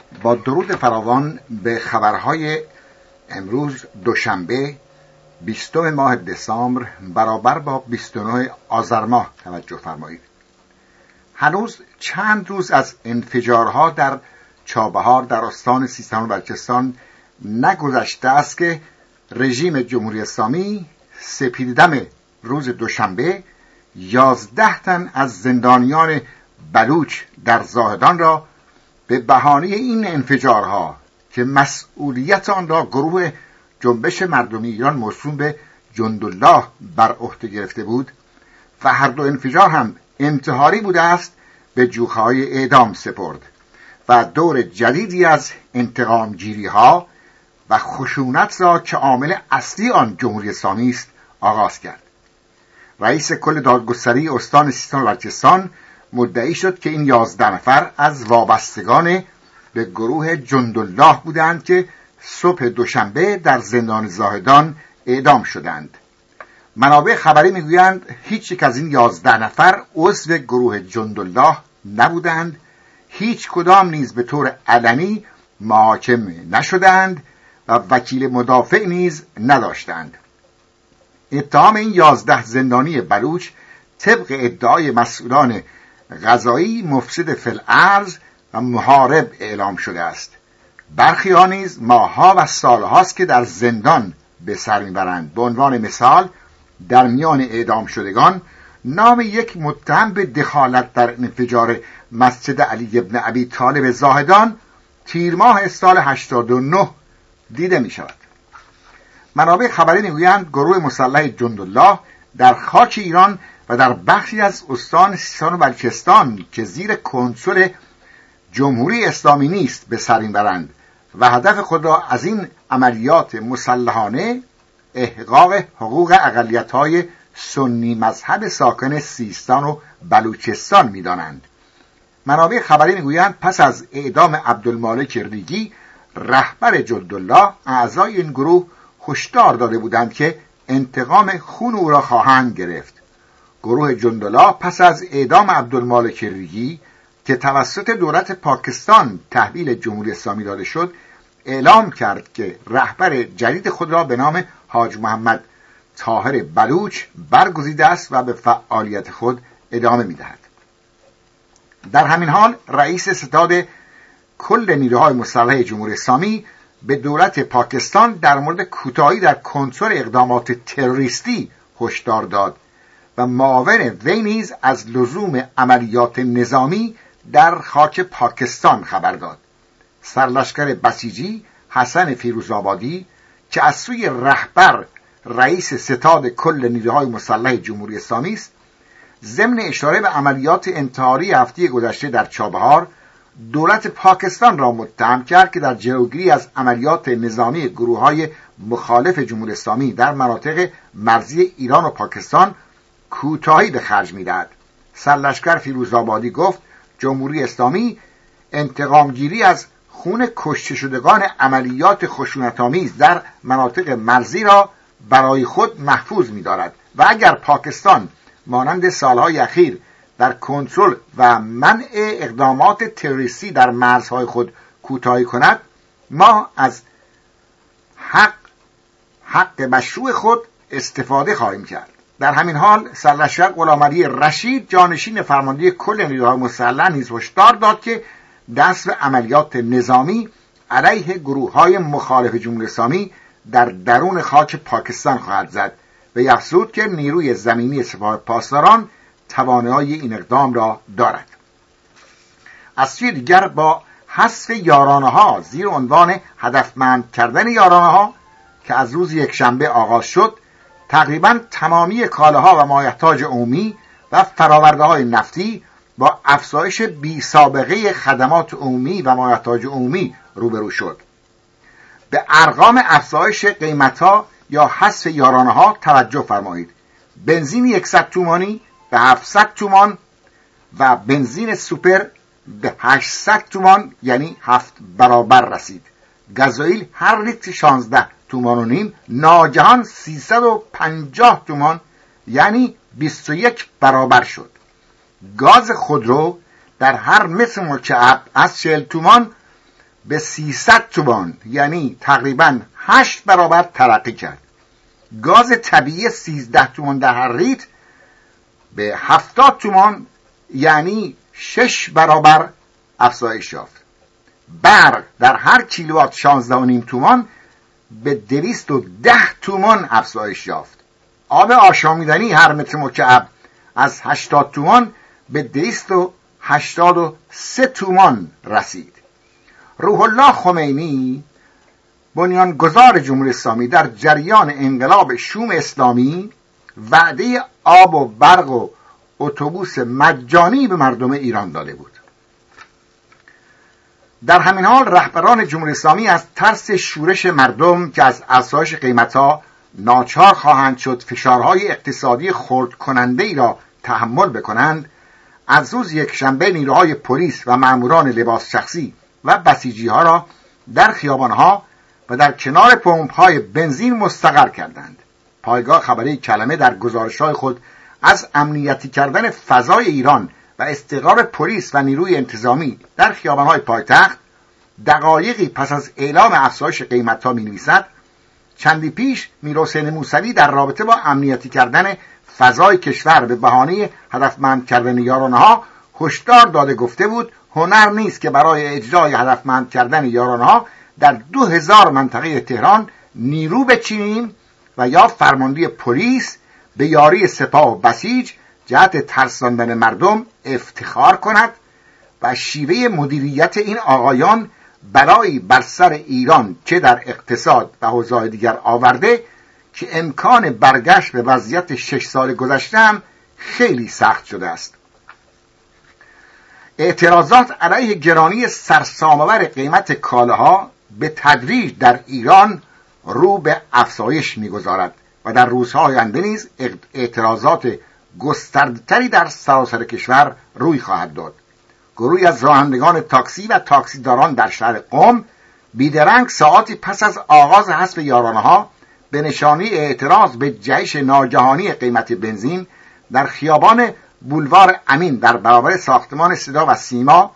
با درود فراوان به خبرهای امروز دوشنبه 20 ماه دسامبر برابر با 29 آذر ماه توجه فرمایید. هنوز چند روز از انفجارها در چابهار در استان سیستان و بلوچستان نگذشته است که رژیم جمهوری اسلامی سپیددم روز دوشنبه 11 تن از زندانیان بلوچ در زاهدان را به بهانه این انفجارها که مسئولیت آن را گروه جنبش مردمی ایران موسوم به جندالله بر عهده گرفته بود و هر دو انفجار هم انتحاری بوده است، به جوخه‌های اعدام سپرد و دور جدیدی از انتقام گیری ها و خشونت را که عامل اصلی آن جمهوری اسلامی است آغاز کرد. رئیس کل دادگستری استان سیستان و بلوچستان مدعی شد که این 11 نفر از وابستگان به گروه جندالله بودند که صبح دوشنبه در زندان زاهدان اعدام شدند. منابع خبری میگویند هیچ یک از این 11 نفر عضو گروه جندالله نبودند، هیچ کدام نیز به طور علنی محاکم نشدند و وکیل مدافع نیز نداشتند. اتهام این 11 زندانی بلوچ طبق ادعای مسئولان قضایی مفسد فی الارض و محارب اعلام شده است. برخی ها نیز ماه‌ها و سال‌هاست که در زندان به سر میبرند. به عنوان مثال در میان اعدام شدگان نام یک متهم به دخالت در انفجار مسجد علی ابن ابی طالب زاهدان تیر ماه سال 89 دیده می شود. منابع خبری میگویند گروه مسلح جندالله در خاک ایران و در بخشی از استان سیستان و بلوچستان که زیر کنترل جمهوری اسلامی نیست به سر میبرند و هدف خود را از این عملیات مسلحانه احقاق حقوق اقلیت‌های سنی مذهب ساکن سیستان و بلوچستان می‌دانند. منابع خبری میگویند پس از اعدام عبدالمالک ریگی رهبر جندالله، اعضای این گروه هشدار داده بودند که انتقام خون او را خواهند گرفت. گروه جندالله پس از اعدام عبدالمالک ریگی که توسط دولت پاکستان تحویل جمهوری اسلامی داده شد، اعلام کرد که رهبر جدید خود را به نام حاج محمد طاهر بلوچ برگزیده است و به فعالیت خود ادامه می‌دهد. در همین حال رئیس ستاد کل نیروهای مسلح جمهوری اسلامی به دولت پاکستان در مورد کوتاهی در کنترل اقدامات تروریستی هشدار داد و معاون وی نیز از لزوم عملیات نظامی در خاک پاکستان خبر داد. سرلشکر بسیجی حسن فیروزآبادی که از سوی رهبر رئیس ستاد کل نیروهای مسلح جمهوری اسلامی است، ضمن اشاره به عملیات انتحاری هفته گذشته در چابهار دولت پاکستان را متهم کرد که در جلوگیری از عملیات نظامی گروه‌های مخالف جمهوری اسلامی در مناطق مرزی ایران و پاکستان کوتاهی به خرج می‌دهد. سرلشکر فیروزآبادی گفت جمهوری اسلامی انتقامگیری از خون کشته شدگان عملیات خشونت‌آمیز در مناطق مرزی را برای خود محفوظ می‌دارد و اگر پاکستان مانند سالهای اخیر در کنترل و منع اقدامات تروریستی در مرزهای خود کوتاهی کند، ما از حق مشروع خود استفاده خواهیم کرد. در همین حال سرلشکر غلامعلی رشید جانشین فرمانده کل نیروهای مسلح نیز هشدار داد که دست به عملیات نظامی علیه گروه‌های مخالف جمهوری اسلامی در درون خاک پاکستان خواهد زد و افزود که نیروی زمینی سپاه پاسداران توانایی این اقدام را دارد. از سوی دیگر با حذف یارانه‌ها زیر عنوان هدفمند کردن یارانه‌ها که از روز یکشنبه آغاز شد، تقریباً تمامی کالاها و مایحتاج عمومی و فرآورده‌های نفتی با افزایش بی سابقه خدمات عمومی و مایحتاج عمومی روبرو شد. به ارقام افزایش قیمت‌ها یا حذف یارانه‌ها توجه فرمایید. بنزین 100 تومانی به 700 تومان و بنزین سوپر به 800 تومان یعنی 7 برابر رسید. گازوئیل هر لیتر 16 تومان و نیم ناگهان 350 تومان یعنی 21 برابر شد. گاز خودرو در هر متر مکعب از 40 تومان به 300 تومان یعنی تقریبا 8 برابر ترقی کرد. گاز طبیعی 13 تومان در هر لیتر به 70 تومان یعنی 6 برابر افزایش یافت. برق در هر کیلووات 16.5 تومان به 210 تومان افزایش یافت. آب آشامیدنی هر متر مکعب از 80 تومان به 283 تومان رسید. روح الله خمینی بنیانگذار جمهوری اسلامی در جریان انقلاب شوم اسلامی وعده آب و برق و اتوبوس مجانی به مردم ایران داده بود. در همین حال رهبران جمهوری اسلامی از ترس شورش مردم که از افزایش قیمت‌ها ناچار خواهند شد فشارهای اقتصادی خرد کننده ای را تحمل بکنند، از روز یکشنبه نیروهای پلیس و ماموران لباس شخصی و بسیجی‌ها را در خیابان‌ها و در کنار پمپ‌های بنزین مستقر کردند. پایگاه خبری کلمه در گزارش‌های خود از امنیتی کردن فضای ایران و استقرار پلیس و نیروی انتظامی در خیابان‌های پایتخت دقایقی پس از اعلام افزایش قیمت‌ها می‌نویسد: چندی پیش میرحسین موسوی در رابطه با امنیتی کردن فضای کشور به بهانه هدفمند کردن یارانه‌ها هشدار داده گفته بود هنر نیست که برای اجرای هدفمند کردن یارانه‌ها در 2000 منطقه تهران نیرو بچینیم و یا فرماندهی پلیس به یاری سپاه و بسیج جهت ترساندن مردم افتخار کند و شیوه مدیریت این آقایان بلایی بر سر ایران چه در اقتصاد و حوزه‌های دیگر آورده که امکان برگشت به وضعیت 6 سال گذشته هم خیلی سخت شده است. اعتراضات علیه گرانی سرسام‌آور قیمت کالاها به تدریج در ایران رو به افزایش می‌گذارد و در روزهای آینده نیز اعتراضات گسترده‌تری در سراسر کشور روی خواهد داد. گروهی از رانندگان تاکسی و تاکسیداران در شهر قم بیدرنگ ساعاتی پس از آغاز حذف یارانه‌ها به نشانه اعتراض به جهش ناگهانی قیمت بنزین در خیابان بولوار امین در برابر ساختمان صدا و سیما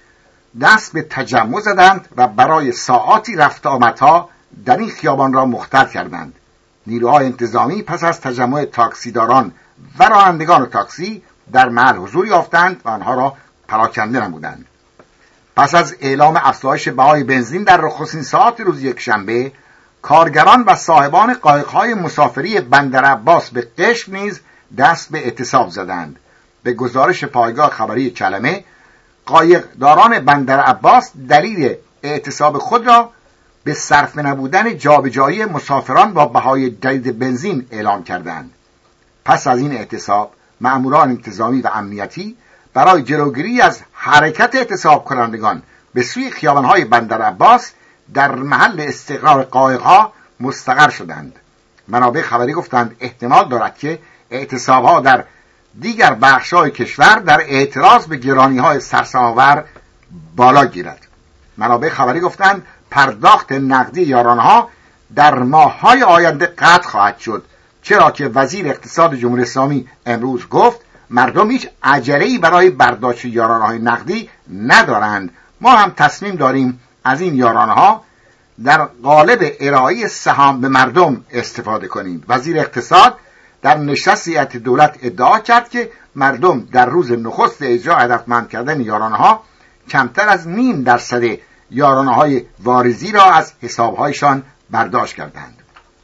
دست به تجمع زدند و برای ساعاتی رفت آمدها در این خیابان را مختل کردند. نیروهای انتظامی پس از تجمع تاکسیداران و رانندگان تاکسی در محل حضور یافتند و آنها را پراکنده نمودند. پس از اعلام افزایش بهای بنزین در نخستین ساعات روز یکشنبه، کارگران و صاحبان قایق‌های مسافری بندر عباس به قشم نیز دست به اعتصاب زدند. به گزارش پایگاه خبری کلمه، قایقداران بندر عباس دلیل اعتصاب خود را به صرف نبودن جابجایی مسافران با بهای جدید بنزین اعلام کردند. پس از این اعتصاب، ماموران انتظامی و امنیتی برای جلوگیری از حرکت اعتصاب کنندگان به سوی خیابان‌های بندر عباس در محل استقرار قایق‌ها مستقر شدند. منابع خبری گفتند احتمال دارد که اعتصاب‌ها در دیگر بخش‌های کشور در اعتراض به گرانی‌های سرسام‌آور بالا گیرد. منابع خبری گفتند پرداخت نقدی یارانه‌ها در ماه‌های آینده قطع خواهد شد، چرا که وزیر اقتصاد جمهوری اسلامی امروز گفت مردم هیچ عجله‌ای برای برداشت یارانه‌های نقدی ندارند. ما هم تصمیم داریم از این یارانه‌ها در قالب ارائه سهام به مردم استفاده کنیم. وزیر اقتصاد در نشست هیئت دولت ادعا کرد که مردم در روز نخست اجرا هدفمند کردن یارانه‌ها کمتر از 0.5% یارانه‌های واریزی را از حساب‌هایشان برداشت کردند.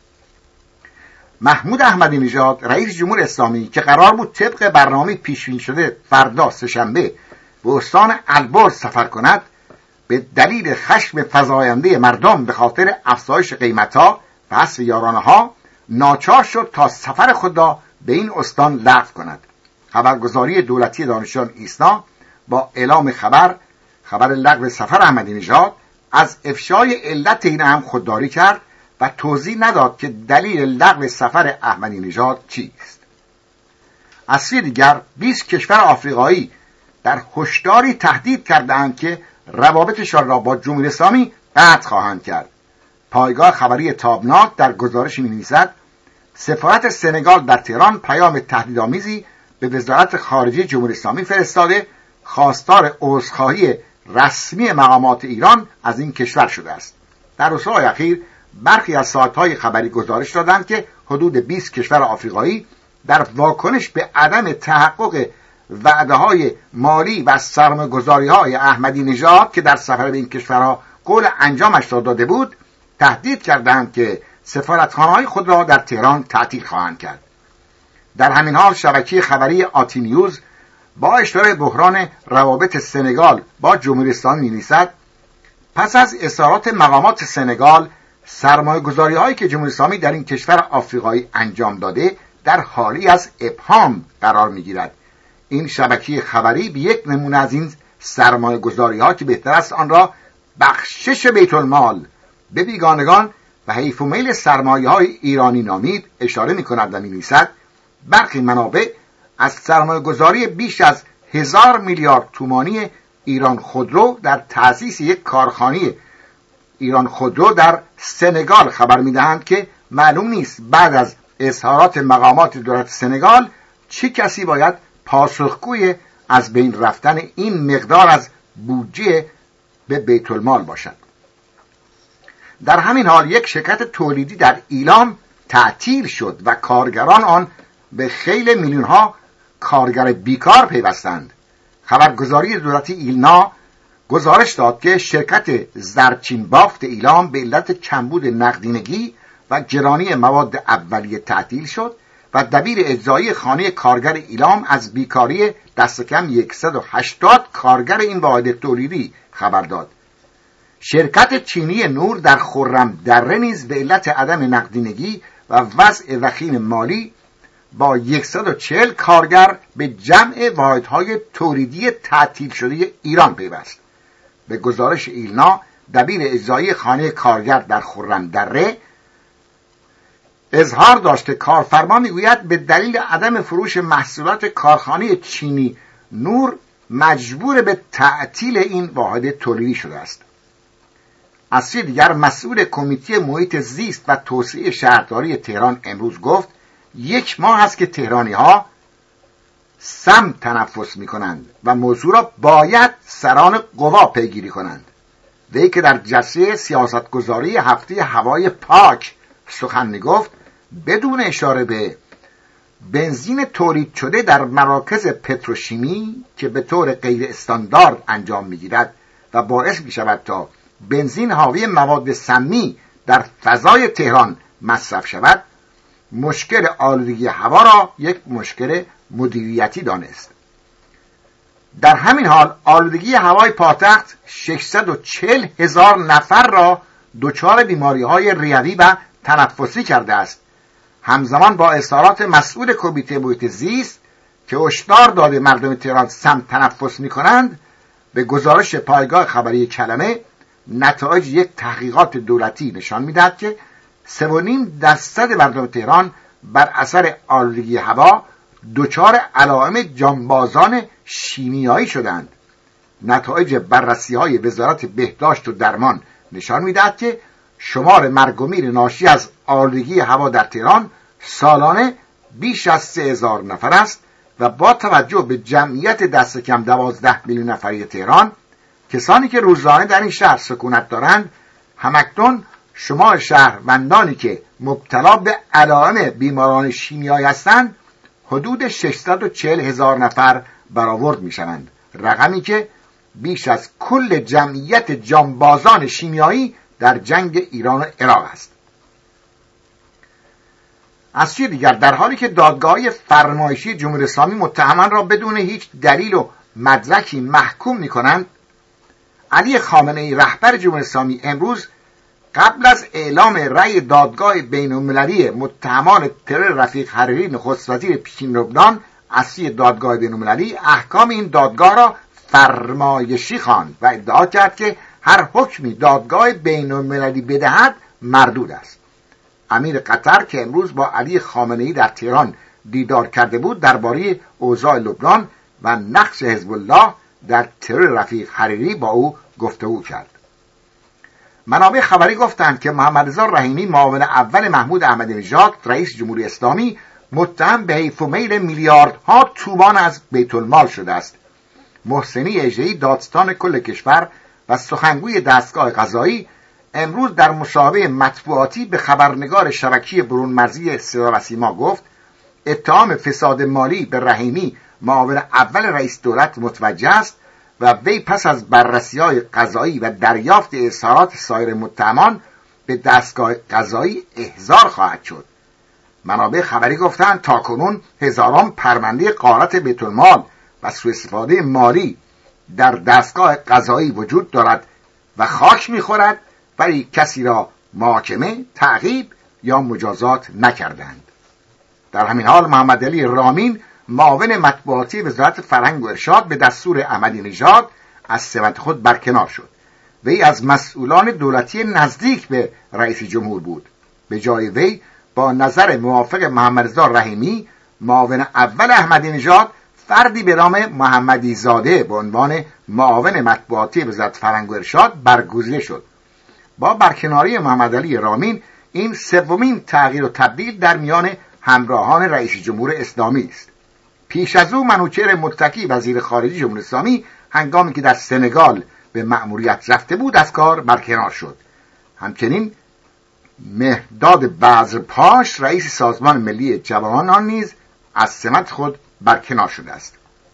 محمود احمدی نژاد رئیس جمهور اسلامی که قرار بود طبق برنامه پیشبینی شده فردا سه‌شنبه به استان البرز سفر کند، به دلیل خشم فزاینده مردم به خاطر افزایش قیمت‌ها و حذف یارانه‌ها ناچار شد تا سفر خود را به این استان لغو کند. خبرگزاری دولتی دانشجویان ایسنا با اعلام خبر لغو سفر احمدی نژاد از افشای علت این امر خودداری کرد و توضیح نداد که دلیل لغو سفر احمدی نژاد چیست. از سوی دیگر 20 کشور آفریقایی در هشداری تهدید کردند که روابطشان را با جمهوری اسلامی قطع خواهند کرد. پایگاه خبری تابناک در گزارش می‌نویسد سفارت سنگال در تهران پیام تهدیدآمیزی به وزارت خارجه جمهوری اسلامی فرستاده، خواستار عذرخواهی رسمی مقامات ایران از این کشور شده است. در روزهای اخیر برخی از سایت‌های خبری گزارش دادند که حدود 20 کشور آفریقایی در واکنش به عدم تحقق وعده‌های مالی و سرمایه‌گذاری‌های احمدی نژاد که در سفر به این کشورها قول انجامش را داده بود، تهدید کردند که سفارتخانه‌های خود را در تهران تعطیل خواهند کرد. در همین حال شبکه خبری آتی نیوز با اشاره بحران روابط سنگال با جمهوری اسلامی می‌نویسد: پس از اظهارات مقامات سنگال، سرمایه‌گذاری‌هایی که جمهوری اسلامی در این کشور آفریقایی انجام داده در حالی از ابهام قرار می‌گیرد. این شبکه خبری به یک نمونه از این سرمایه‌گذاری‌ها که بهتر است آن را بخشش بیت المال به بیگانگان و حیف و میل سرمایه‌های ایرانی نامید اشاره می‌کند و می‌نویسد: برخی منابع از سرمایه‌گذاری بیش از 1000 میلیارد تومانی ایران خودرو در تأسیس یک کارخانه ایران خودرو در سنگال خبر می‌دهند که معلوم نیست بعد از اظهارات مقامات دولت سنگال چه کسی باید پاسخگوی از بین رفتن این مقدار از بودجه به بیت المال باشد. در همین حال یک شرکت تولیدی در ایلام تعطیل شد و کارگران آن به خیلی میلیون‌ها کارگر بیکار پیوستند. خبرگزاری دولتی ایلنا گزارش داد که شرکت زرچین بافت ایلام به علت کمبود نقدینگی و گرانی مواد اولیه تعطیل شد و دبیر اجرایی خانه کارگر ایلام از بیکاری دست کم 180 کارگر این واحد تولیدی خبر داد. شرکت چینی نور در خرم دره نیز به علت عدم نقدینگی و وضع وخیم مالی با 140 کارگر به جمع واحدهای تولیدی تعطیل شده ایران پیوست. به گزارش ایلنا، دبیر اجرایی خانه کارگر در خرم دره اظهار داشت که کارفرما میگوید به دلیل عدم فروش محصولات کارخانه چینی نور مجبور به تعطیل این واحد تولیدی شده است. از سوی دیگر مسئول کمیته محیط زیست و توسعه شهرداری تهران امروز گفت 1 ماه است که تهرانی‌ها سم تنفس می‌کنند و موضوع را باید سران قوا پیگیری کنند. وی که در جلسه سیاستگذاری هفته هوای پاک سخن می‌گفت، بدون اشاره به بنزین تولید شده در مراکز پتروشیمی که به طور غیر استاندارد انجام می‌گیرد و باعث می‌شود تا بنزین حاوی مواد سمی در فضای تهران مصرف شود، مشکل آلودگی هوا را یک مشکل مدیریتی دانست. در همین حال آلودگی هوای پایتخت 640,000 نفر را دچار بیماری‌های ریوی و تنفسی کرده است. همزمان با اظهارات مسئول کمیته محیط زیست که هشدار داده مردم تهران سم تنفس می‌کنند، به گزارش پایگاه خبری کلمه نتایج یک تحقیقات دولتی نشان می‌دهد که 3.5% مردم تهران بر اثر آلودگی هوا دچار علائم جانبازان شیمیایی شدند. نتایج بررسی‌های وزارت بهداشت و درمان نشان می‌دهد که شمار مرگ و میر ناشی از آلودگی هوا در تهران سالانه بیش از 3,000 نفر است و با توجه به جمعیت دست کم 12 میلیون نفری تهران، کسانی که روزانه در این شهر سکونت دارند، همکنون شمار شهروندانی که مبتلا به علائم بیماران شیمیایی هستند حدود 640,000 نفر برآورد می‌شوند، رقمی که بیش از کل جمعیت جانبازان شیمیایی در جنگ ایران و عراق است. از سوی دیگر در حالی که دادگاه‌های فرمایشی جمهوری اسلامی متهمان را بدون هیچ دلیل و مدرکی محکوم می‌کنند، علی خامنه‌ای رهبر جمهوری اسلامی امروز قبل از اعلام رأی دادگاه بین‌المللی متهمان ترور رفیق حریری نخست وزیر پیشین لبنان از سوی دادگاه بین‌المللی احکام این دادگاه را فرمایشی خواند و ادعا کرد که هر حکمی دادگاه بین‌المللی بدهد مردود است. امیر قطر که امروز با علی خامنه‌ای در تهران دیدار کرده بود، درباره اوضاع لبنان و نقش حزب الله در ترور رفیق حریری با او گفتگو کرد. منابع خبری گفتند که محمد رضا رحیمی معاون اول محمود احمدی نژاد رئیس جمهوری اسلامی متهم به حیف و میل میلیاردها تومان از بیت المال شده است محسنی اژه‌ای دادستان کل کشور و سخنگوی دستگاه قضایی امروز در مصاحبه مطبوعاتی به خبرنگار شبکه برون مرزی صدا و سیما گفت اتهام فساد مالی به رحیمی معاون اول رئیس دولت متوجه است و وی پس از بررسی‌های قضایی و دریافت اظهارات سایر متهمان به دستگاه قضایی احضار خواهد شد. منابع خبری گفتند تاکنون هزاران پرونده غارت بیت المال و سوء استفاده مالی در دستگاه قضایی وجود دارد و خاک می‌خورد، ولی کسی را محاکمه، تعقیب یا مجازات نکردند. در همین حال محمد علی رامین معاون مطبوعاتی وزارت فرهنگ و ارشاد به دستور احمدی نژاد از سمت خود برکنار شد. وی از مسئولان دولتی نزدیک به رئیس جمهور بود. به جای وی با نظر موافق محمدرضا رحیمی معاون اول احمدی نژاد فردی به نام محمدی زاده به عنوان معاون مطبوعاتی وزارت فرهنگ و ارشاد برگزیده شد. با برکناری محمد علی رامین این سومین تغییر و تبدیل در میان همراهان رئیس جمهور اسلامی است. پیش از او منوچهر متکی وزیر خارجه جمهوری اسلامی هنگامی که در سنگال به مأموریت رفته بود از کار برکنار شد. همچنین مهداد بذرپاش رئیس سازمان ملی جوانان نیز از سمت خود برکنار شده است.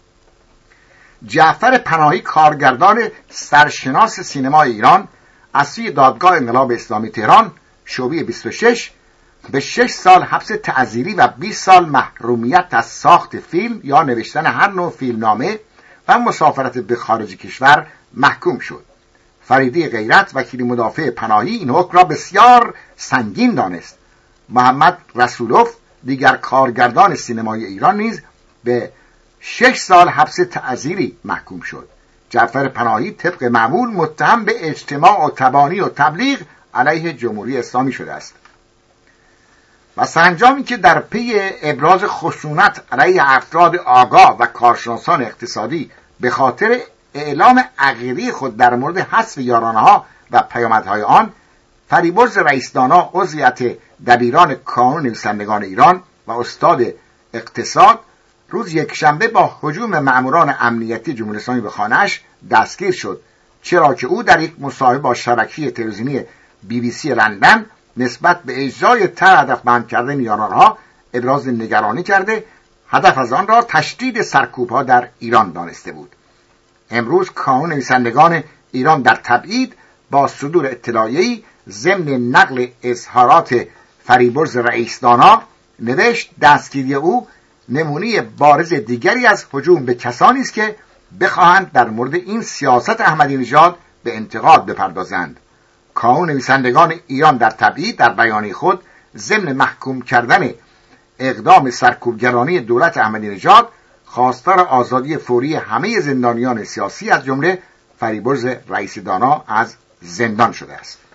جعفر پناهی کارگردان سرشناس سینمای ایران از سوی دادگاه انقلاب اسلامی تهران شعبه 26 به 6 سال حبس تعزیری و 20 سال محرومیت از ساخت فیلم یا نوشتن هر نوع فیلمنامه و مسافرت به خارج کشور محکوم شد. فریدی غیرت وکیل مدافع پناهی این حکم را بسیار سنگین دانست. محمد رسولوف دیگر کارگردان سینمای ایران نیز به 6 سال حبس تعزیری محکوم شد. جعفر پناهی طبق معمول متهم به اجتماع و تبانی و تبلیغ علیه جمهوری اسلامی شده است. و سرانجامی که در پی ابراز خشونت علیه افراد آگاه و کارشناسان اقتصادی به خاطر اعلام عقیده خود در مورد حذف یارانه‌ها و پیامدهای آن، فریبرز رئیس دانا عضویت دبیران کانون نویسندگان ایران و استاد اقتصاد روز یکشنبه با هجوم مأموران امنیتی جمهوری اسلامی به خانه‌اش دستگیر شد، چرا که او در یک مصاحبه با شبکه تلویزیونی BBC لندن نسبت به اجرای طرح هدفمند کردن یارانها ابراز نگرانی کرده، هدف از آن را تشدید سرکوب‌ها در ایران دانسته بود. امروز کانون نویسندگان ایران در تبعید با صدور اطلاعیه‌ای ضمن نقل اظهارات فریبرز رئیس دانا نوشت دستگیری او نمونه بارز دیگری از هجوم به کسانی است که بخواهند در مورد این سیاست احمدی نژاد به انتقاد بپردازند. کانون نویسندگان ایران در تبعید در بیانیه خود ضمن محکوم کردن اقدام سرکوبگرانی دولت احمدی نژاد خواستار آزادی فوری همه زندانیان سیاسی از جمله فریبرز رئیس دانا از زندان شده است.